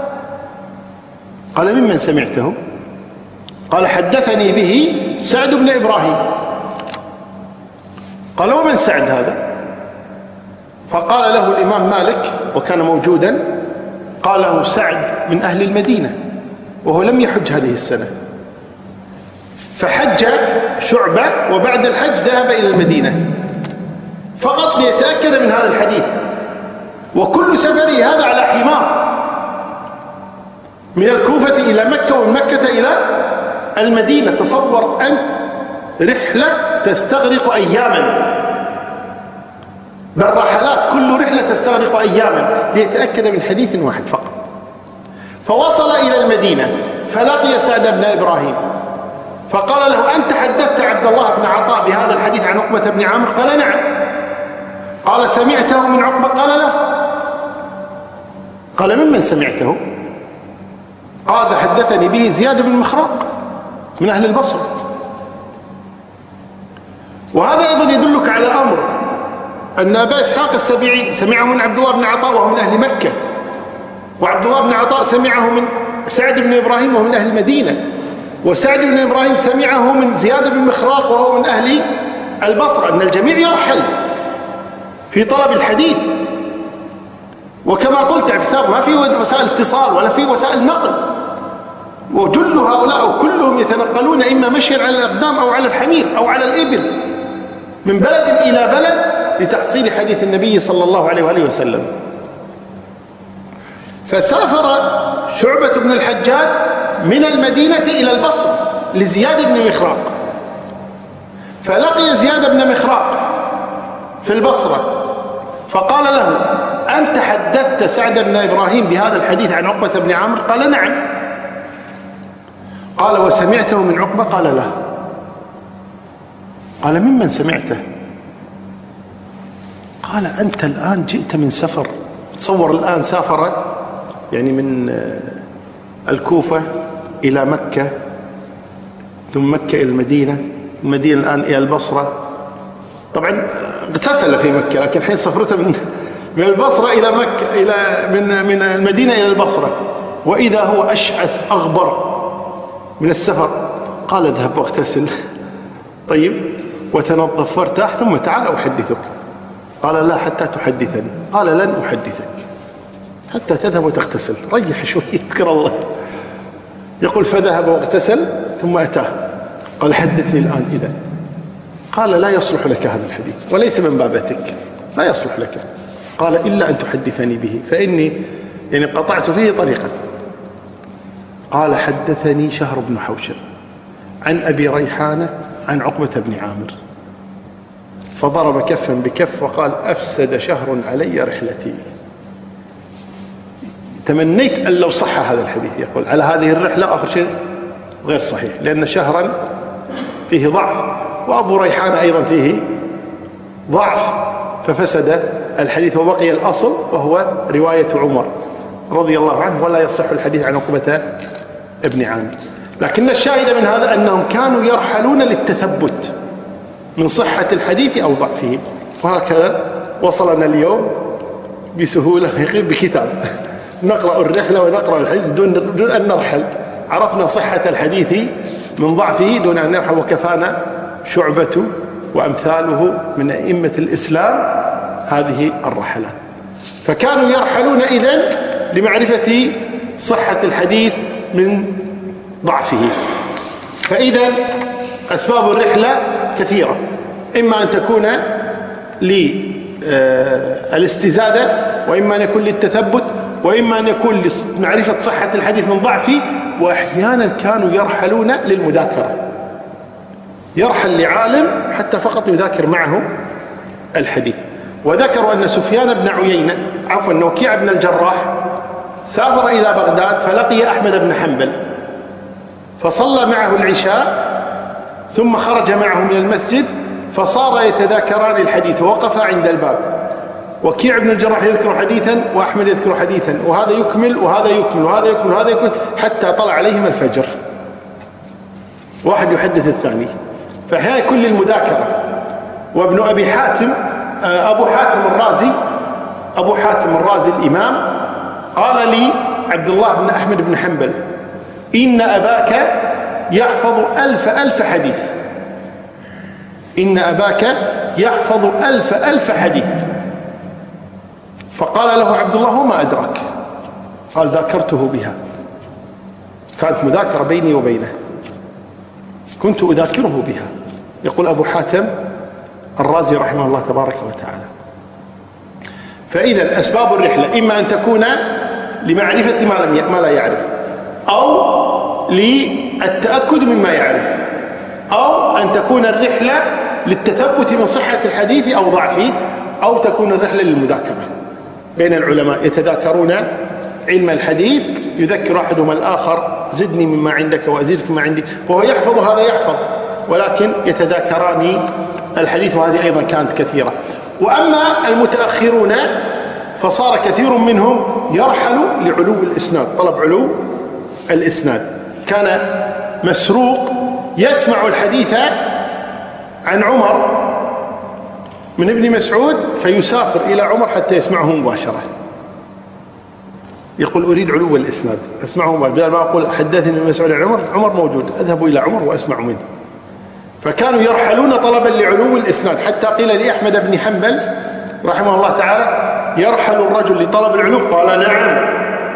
قال: ممن سمعته؟ قال: حدثني به سعد بن إبراهيم. قال: ومن سعد هذا؟ فقال له الإمام مالك وكان موجودا، قال له: سعد من أهل المدينة، وهو لم يحج هذه السنة، فحج شعبة وبعد الحج ذهب إلى المدينة فقط ليتأكد من هذا الحديث، وكل سفره هذا على حمار من الكوفة إلى مكة ومن مكة إلى المدينة. تصور أنت رحلة تستغرق أياما، بل رحلات كل رحلة تستغرق أياما ليتأكد من حديث واحد فقط. فوصل إلى المدينة فلقي سعد بن إبراهيم فقال له: أنت حدثت عبد الله بن عطاء بهذا الحديث عن عقبة بن عامر؟ قال: نعم. قال: سمعته من عقبة؟ قال: لا. قال: ممن سمعته؟ قال: حدثني به زياد بن مخراق من أهل البصرة. وهذا أيضا يدلك على أمر أن أبا إسحاق السبيعي سمعه من عبد الله بن عطاء وهو من أهل مكة، وعبد الله بن عطاء سمعه من سعد بن إبراهيم وهو من أهل المدينة، وسعد بن إبراهيم سمعه من زياد بن مخراق وهو من أهل البصرة. أن الجميع يرحل في طلب الحديث. وكما قلت اعتساب ما في وسائل اتصال ولا في وسائل نقل، وجل هؤلاء كلهم يتنقلون إما مشيا على الأقدام أو على الحمير أو على الإبل من بلد إلى بلد لتحصيل حديث النبي صلى الله عليه وآله وسلم. فسافر شعبة بن الحجاج من المدينة إلى البصرة لزياد بن مخراق، فلقي زياد بن مخراق في البصرة فقال له: أنت حدثت سعد بن إبراهيم بهذا الحديث عن عقبة بن عامر؟ قال: نعم. قال: وسمعته من عقبة؟ قال: لا. قال: ممن سمعته؟ قال: أنت الآن جئت من سفر. تصور الآن سافر يعني من الكوفة إلى مكة، ثم مكة إلى المدينة، المدينة الآن إلى البصرة. طبعا اغتسل في مكة، لكن حين سفرته من البصرة إلى مكة، من المدينة إلى البصرة، وإذا هو أشعث أغبر من السفر. قال: اذهب واغتسل طيب وتنظف وارتاح ثم تعال أحدثك. قال: لا حتى تحدثني. قال: لن أحدثك حتى تذهب وتغتسل، ريح شوي اذكر الله. يقول: فذهب واغتسل ثم أتاه قال: حدثني الآن. إذا قال: لا يصلح لك هذا الحديث وليس من بابتك، لا يصلح لك. قال: إلا أن تحدثني به فإني يعني قطعت فيه طريقا. قال: حدثني شهر بن حوشب عن أبي ريحانة عن عقبة بن عامر. فضرب كفا بكف وقال: أفسد شهر علي رحلتي. تمنيت أن لو صح هذا الحديث. يقول: على هذه الرحلة آخر شيء غير صحيح، لأن شهرا فيه ضعف، وأبو ريحانة أيضا فيه ضعف، ففسد الحديث وبقي الأصل وهو رواية عمر رضي الله عنه، ولا يصح الحديث عن عقبة ابن عامر. لكن الشاهد من هذا أنهم كانوا يرحلون للتثبت من صحة الحديث أو ضعفه. وهكذا وصلنا اليوم بسهولة بكتاب نقرأ الرحلة ونقرأ الحديث دون أن نرحل. عرفنا صحة الحديث من ضعفه دون أن نرحل، وكفانا شعبة وأمثاله من أئمة الإسلام هذه الرحلات. فكانوا يرحلون إذن لمعرفة صحة الحديث من ضعفه. فإذا أسباب الرحلة كثيرة، إما أن تكون للاستزادة، وإما أن يكون للتثبت، وإما أن يكون لمعرفة صحة الحديث من ضعفه. وأحيانا كانوا يرحلون للمذاكرة، يرحل لعالم حتى فقط يذاكر معه الحديث. وذكروا أن سفيان بن عيينة وكيع بن الجراح سافر إلى بغداد فلقي أحمد بن حنبل فصلى معه العشاء ثم خرج معه من المسجد، فصار يتذاكران الحديث ووقفا عند الباب، وكيع بن الجراح يذكر حديثا وأحمد يذكر حديثا، وهذا يكمل وهذا يكمل وهذا يكمل وهذا يكمل حتى طلع عليهم الفجر، واحد يحدث الثاني. فهي كل المذاكرة. وابن أبي حاتم أبو حاتم الرازي الإمام قال لي عبد الله بن أحمد بن حنبل: إن أباك يحفظ ألف حديث، إن أباك يحفظ ألف حديث. فقال له عبد الله: وما أدرك؟ قال: ذاكرته بها، كانت مذاكرة بيني وبينه، كنت أذاكره بها. يقول أبو حاتم: الرازي رحمه الله تبارك وتعالى. فإذا أسباب الرحلة إما أن تكون لمعرفة ما لا يعرف، أو للتأكد مما يعرف، أو أن تكون الرحلة للتثبت من صحة الحديث أو ضعفه، أو تكون الرحلة للمذاكرة بين العلماء يتذاكرون علم الحديث، يذكر أحدهما الآخر زدني مما عندك وأزيدك مما عندي، وهو يحفظ هذا يحفظ، ولكن يتذاكران الحديث، وهذه أيضا كانت كثيرة. وأما المتأخرون فصار كثير منهم يرحل لعلو الإسناد، طلب علو الإسناد. كان مسروق يسمع الحديث عن عمر من ابن مسعود فيسافر إلى عمر حتى يسمعه مباشرة، يقول أريد علو الإسناد أسمعه مباشرة، بدل ما أقول حدثني ابن مسعود عن عمر، عمر موجود أذهب إلى عمر وأسمع منه. فكانوا يرحلون طلبا لعلو الإسناد، حتى قيل لأحمد بن حنبل رحمه الله تعالى يرحل الرجل لطلب العلو؟ قال نعم،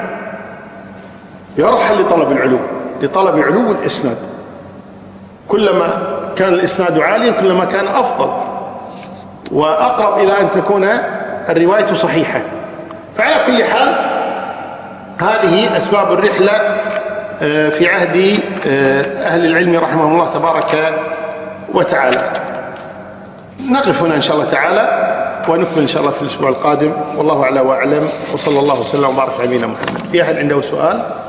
يرحل لطلب العلو، لطلب علو الإسناد. كلما كان الإسناد عاليا كلما كان أفضل وأقرب إلى أن تكون الرواية صحيحة. فعلى كل حال هذه أسباب الرحلة في عهد أهل العلم رحمهم الله تبارك وتعالى. نقف هنا إن شاء الله تعالى ونكمل إن شاء الله في الأسبوع القادم، والله أعلى وأعلم، وصلى الله وسلم وبارك على نبينا محمد. في أحد عنده سؤال؟